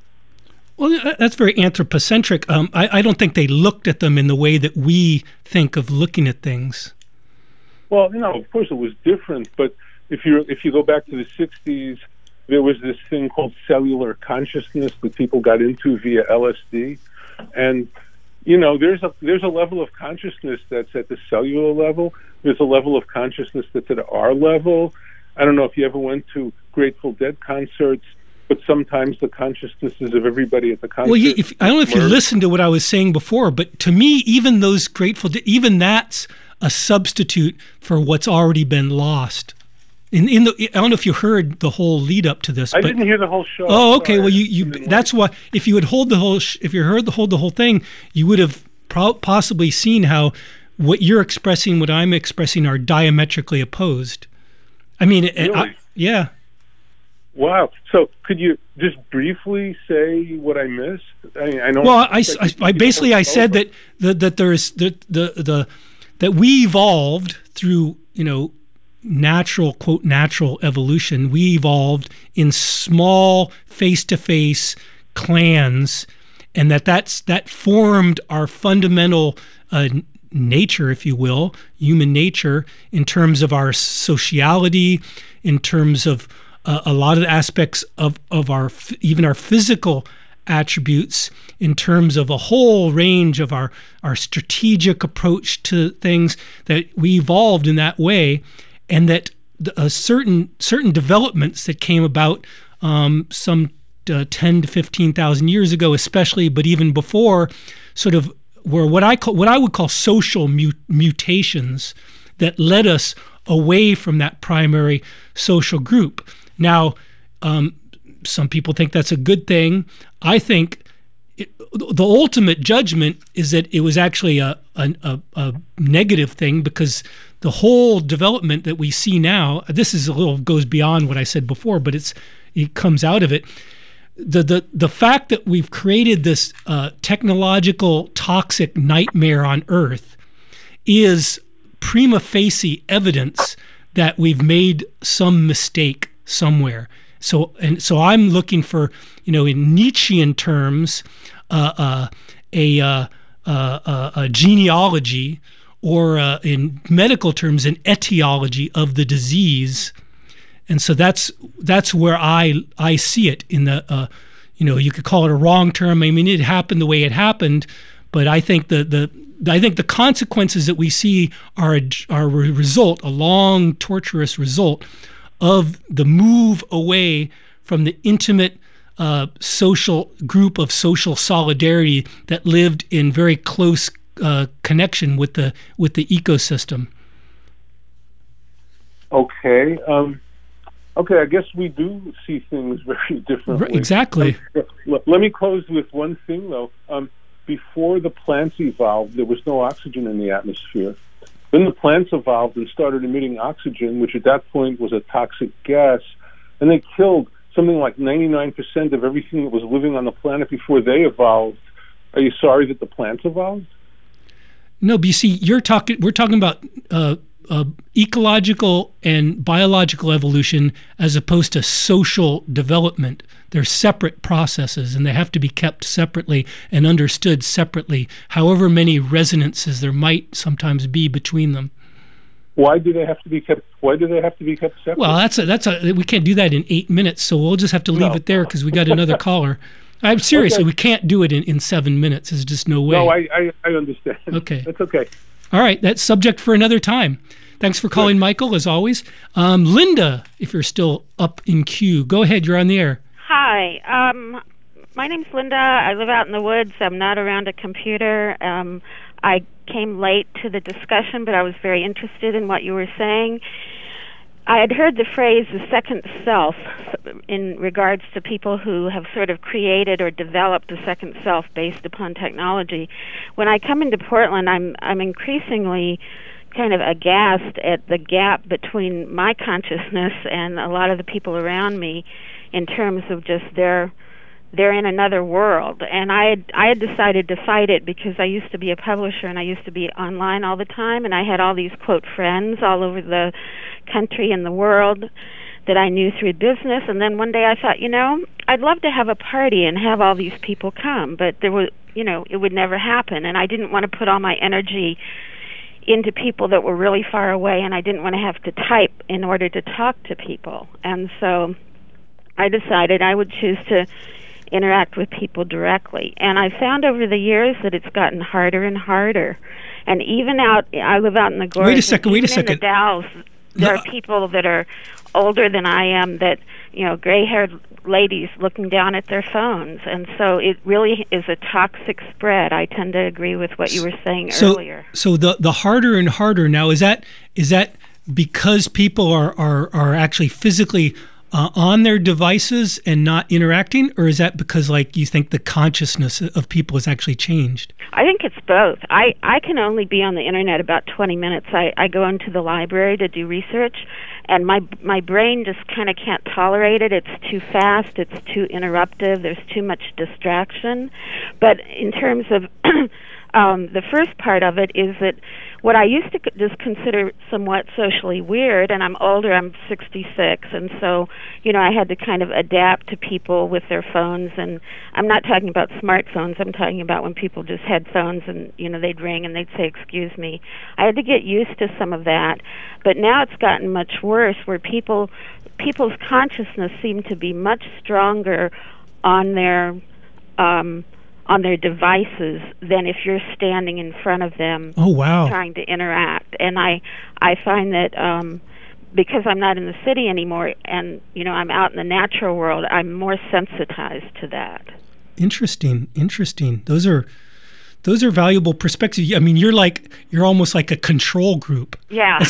Well, that's very anthropocentric. Um, I, I don't think they looked at them in the way that we think of looking at things. Well, you know, of course it was different, but if you if you go back to the sixties, there was this thing called cellular consciousness that people got into via L S D, and you know, there's a there's a level of consciousness that's at the cellular level. There's a level of consciousness that's at our level. I don't know if you ever went to Grateful Dead concerts, but sometimes the consciousnesses of everybody at the concert. Well, you, if, I don't know if you merge. listened to what I was saying before, but to me, even those Grateful Dead, even that's a substitute for what's already been lost. In, in the, I don't know if you heard the whole lead up to this. I but, didn't hear the whole show. Oh, okay. Sorry. Well, you, you that's why if you had hold the whole sh- if you heard the hold the whole thing, you would have pro- possibly seen how what you're expressing, what I'm expressing, are diametrically opposed. I mean, Really? I, yeah. Wow. So could you just briefly say what I missed? I, I know. Well, I, I, I basically I said that the, that there's the, the the that we evolved through, you know, natural, quote, natural evolution. We evolved in small face-to-face clans, and that that's that formed our fundamental uh, nature, if you will, human nature, in terms of our sociality, in terms of uh, a lot of the aspects of of our even our physical attributes, in terms of a whole range of our our strategic approach to things, that we evolved in that way. And that a certain certain developments that came about um, some uh, ten to fifteen thousand years ago, especially, but even before, sort of were what I call what I would call social mut- mutations that led us away from that primary social group. Now, um, some people think that's a good thing. I think it, the ultimate judgment is that it was actually a a, a a negative thing, because the whole development that we see now, this is a little goes beyond what I said before, but it's it comes out of it. The the the fact that we've created this uh, technological toxic nightmare on Earth is prima facie evidence that we've made some mistake somewhere. So and so I'm looking for, you know, in Nietzschean terms, uh, uh, a, uh, uh, a genealogy, or uh, in medical terms, an etiology of the disease. And so that's that's where I I see it in the, uh, you know, you could call it a wrong term. I mean, it happened the way it happened, but I think the the I think the consequences that we see are a, are a result, a long, torturous result of the move away from the intimate uh, social group of social solidarity that lived in very close Uh, connection with the with the ecosystem. Okay. Um, okay. I guess we do see things very differently. Right, exactly. Um, let, let me close with one thing, though. Um, before the plants evolved, there was no oxygen in the atmosphere. Then the plants evolved and started emitting oxygen, which at that point was a toxic gas, and they killed something like ninety-nine percent of everything that was living on the planet before they evolved. Are you sorry that the plants evolved? No, but you see, you're talking. We're talking about uh, uh, ecological and biological evolution as opposed to social development. They're separate processes, and they have to be kept separately and understood separately. However many resonances there might sometimes be between them. Why do they have to be kept? Why do they have to be kept separate? Well, that's a, that's a. We can't do that in eight minutes, so we'll just have to leave No. it there because we got another caller. I'm seriously, Okay. we can't do it in, in seven minutes. There's just no way. No, I, I, I understand. Okay. That's okay. All right, that's subject for another time. Thanks for calling, Michael, as always. Um, Linda, if you're still up in queue, go ahead. You're on the air. Hi. Um, my name's Linda. I live out in the woods. I'm not around a computer. Um, I came late to the discussion, but I was very interested in what you were saying. I had heard the phrase the second self in regards to people who have sort of created or developed a second self based upon technology. When I come into Portland, I'm I'm increasingly kind of aghast at the gap between my consciousness and a lot of the people around me in terms of just their they're in another world. And I had, I had decided to fight it because I used to be a publisher and I used to be online all the time, and I had all these, quote, friends all over the country and the world that I knew through business. And then one day I thought, you know, I'd love to have a party and have all these people come, but there was, you know, it would never happen. And I didn't want to put all my energy into people that were really far away, and I didn't want to have to type in order to talk to people. And so I decided I would choose to interact with people directly. And I found over the years that it's gotten harder and harder. And even out, I live out in the gorge. Wait a second, wait a in second. In the Dalles, there are people that are older than I am that, you know, gray-haired ladies looking down at their phones. And so it really is a toxic spread. I tend to agree with what you were saying so, earlier. So the the harder and harder now, is that is that because people are, are, are actually physically uh, on their devices and not interacting, or is that because, like, you think the consciousness of people has actually changed? I think it's both. I, I can only be on the internet about twenty minutes. I, I go into the library to do research, and my my brain just kind of can't tolerate it. It's too fast. It's too interruptive. There's too much distraction. But in terms of um, the first part of it is that what I used to just consider somewhat socially weird, and I'm older, I'm sixty-six, and so, you know, I had to kind of adapt to people with their phones, and I'm not talking about smartphones, I'm talking about when people just had phones and, you know, they'd ring and they'd say, excuse me. I had to get used to some of that, but now it's gotten much worse where people, people's consciousness seem to be much stronger on their, um, on their devices than if you're standing in front of them. Oh, wow. Trying to interact. And I I find that um, because I'm not in the city anymore and, you know, I'm out in the natural world, I'm more sensitized to that. Interesting, interesting. Those are those are valuable perspectives. I mean, you're like you're almost like a control group. Yeah.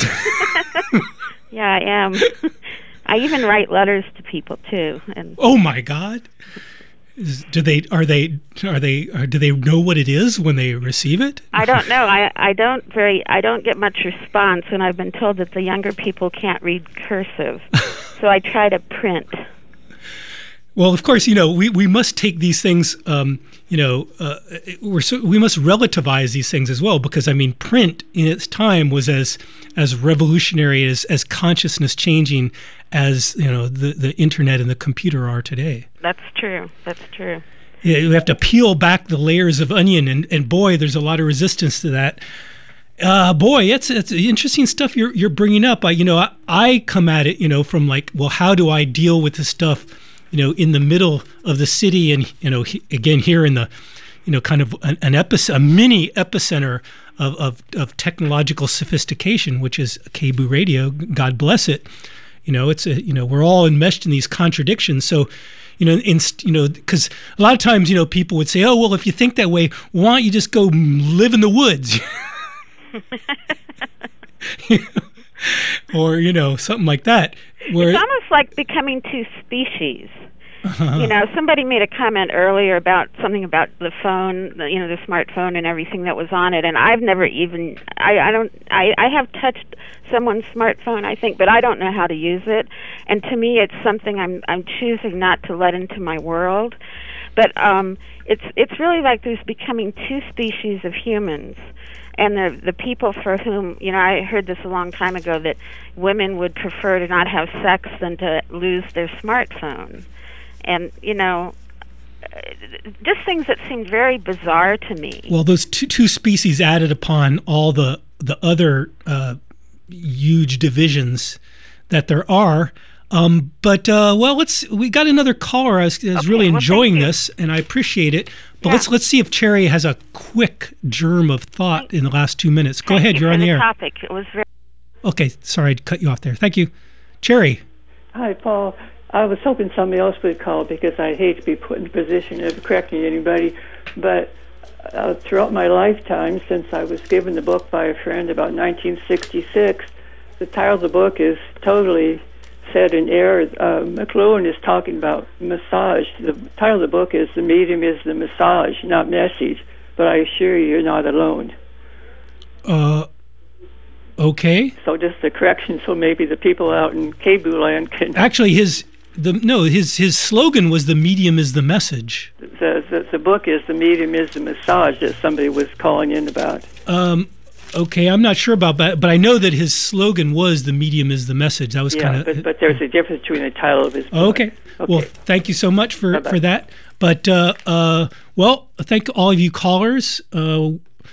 Yeah, I am. I even write letters to people too. And oh my God. Is, do they are they are they are, do they know what it is when they receive it? I don't know. I I don't very I don't get much response, and I've been told that the younger people can't read cursive, so I try to print. Well, of course, you know we, we must take these things. Um, you know, uh, we're so, we must relativize these things as well, because I mean, print in its time was as as revolutionary as as consciousness changing as, you know, the the internet and the computer are today. That's true. That's true. Yeah, we have to peel back the layers of onion, and, and boy, there's a lot of resistance to that. Uh, boy, it's it's interesting stuff you're you're bringing up. I, you know, I, I come at it, you know, from like, well, how do I deal with this stuff, you know, in the middle of the city, and, you know, he, again here in the, you know, kind of an, an epic- a mini epicenter of, of of technological sophistication, which is K B O O Radio. God bless it. You know, it's a, you know, we're all enmeshed in these contradictions. So, you know, in, you know, because a lot of times, you know, people would say, oh, well, if you think that way, why don't you just go live in the woods? Or, you know, something like that. Where it's almost like becoming two species. Uh-huh. You know, somebody made a comment earlier about something about the phone, the, you know, the smartphone and everything that was on it, and I've never even, I, I don't, I, I have touched someone's smartphone, I think, but I don't know how to use it, and to me it's something I'm, I'm choosing not to let into my world, but um, it's, it's really like there's becoming two species of humans. And the the people for whom, you know, I heard this a long time ago, that women would prefer to not have sex than to lose their smartphone. And, you know, just things that seemed very bizarre to me. Well, those two, two species added upon all the, the other uh, huge divisions that there are. Um, but, uh, well, let's, we got another caller. I was, I was Okay, really well, enjoying this, and I appreciate it. But Yeah. let's let's see if Cherry has a quick germ of thought in the last two minutes. Go Thank ahead, you you're for on the, the air. topic. It was very. Okay, sorry to cut you off there. Thank you. Cherry. Hi, Paul. I was hoping somebody else would call because I hate to be put in the position of correcting anybody, but uh, throughout my lifetime, since I was given the book by a friend about nineteen sixty-six, the title of the book is totally said in error. Uh, McLuhan is talking about massage. The title of the book is "The Medium is the Massage, Not Message," but I assure you, you're not alone. Uh, okay. So just a correction, so maybe the people out in K B O O land can... Actually, his the no his his slogan was "The medium is the message." The, the, the book is "The Medium is the Massage" that somebody was calling in about. Um, okay, I'm not sure about that, but I know that his slogan was "The medium is the message." That was yeah, kind of. but, but there's a difference between the title of his book. Okay. okay. Well, thank you so much for, Bye-bye. for that. But, uh, uh, well, thank all of you callers. Uh,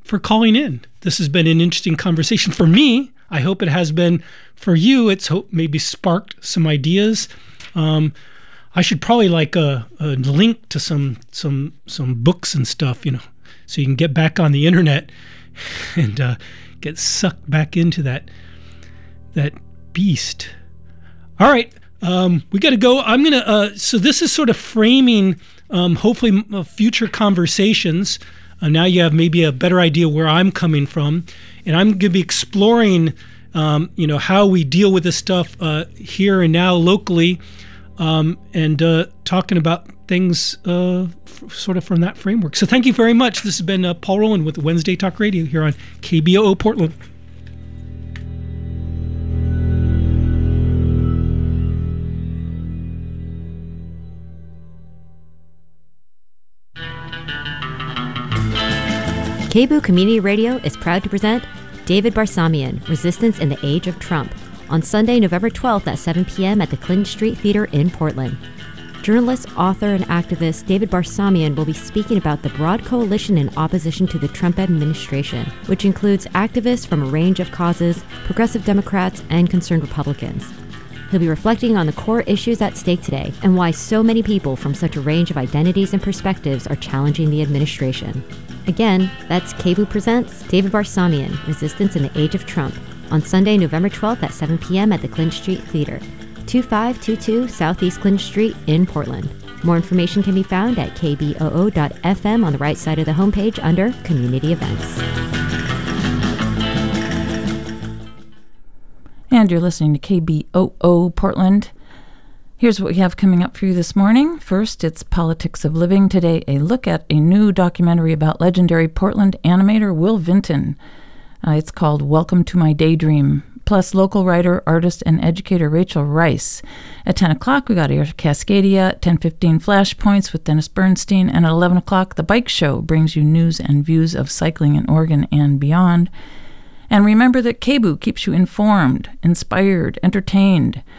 for calling in. This has been an interesting conversation for me. I hope it has been for you. It's hope maybe sparked some ideas. Um, I should probably like a, a link to some some some books and stuff, you know, so you can get back on the internet and uh, get sucked back into that that beast. All right, um, we got to go. I'm gonna. Uh, so this is sort of framing, um, hopefully, uh, future conversations. Uh, now you have maybe a better idea where I'm coming from, and I'm going to be exploring, um, you know, how we deal with this stuff uh, here and now locally, um, and uh, talking about things uh, f- sort of from that framework. So thank you very much. This has been uh, Paul Rowland with Wednesday Talk Radio here on K B O O Portland. K B O O Community Radio is proud to present David Barsamian, Resistance in the Age of Trump, on Sunday, November twelfth at seven p.m. at the Clinton Street Theater in Portland. Journalist, author, and activist David Barsamian will be speaking about the broad coalition in opposition to the Trump administration, which includes activists from a range of causes, progressive Democrats, and concerned Republicans. He'll be reflecting on the core issues at stake today and why so many people from such a range of identities and perspectives are challenging the administration. Again, that's K B O O Presents David Barsamian, Resistance in the Age of Trump, on Sunday, November twelfth at seven p.m. at the Clinton Street Theater, twenty-five twenty-two Southeast Clinton Street in Portland. More information can be found at k b o o dot f m on the right side of the homepage under Community Events. And you're listening to K B O O Portland. Here's what we have coming up for you this morning. First, it's Politics of Living. Today, a look at a new documentary about legendary Portland animator Will Vinton. Uh, it's called Welcome to My Daydream. Plus, local writer, artist, and educator Rachel Rice. At ten o'clock, we got Air Cascadia. At ten fifteen, Flashpoints with Dennis Bernstein. And at eleven o'clock, The Bike Show brings you news and views of cycling in Oregon and beyond. And remember that K B O O keeps you informed, inspired, entertained.